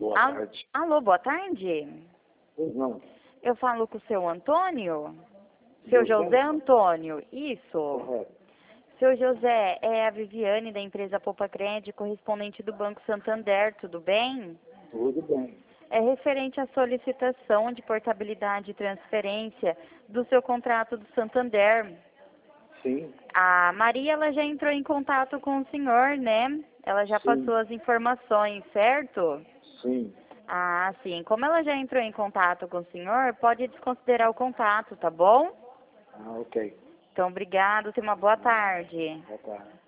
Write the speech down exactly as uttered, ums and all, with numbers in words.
Boa Al- tarde. Alô, boa tarde. Pois não. Eu falo com o seu Antônio? Seu José? José Antônio, isso. Correto. Seu José, é a Viviane da empresa Poupa Crédito, correspondente do Banco Santander, tudo bem? Tudo bem. É referente à solicitação de portabilidade e transferência do seu contrato do Santander. Sim, A Maria, ela já entrou em contato com o senhor, né? Ela já sim, passou as informações, certo? sim. Ah, sim. Como ela já entrou em contato com o senhor, pode desconsiderar o contato, tá bom? Ah, ok. Então, obrigado. Tenha uma boa tarde. Boa tarde.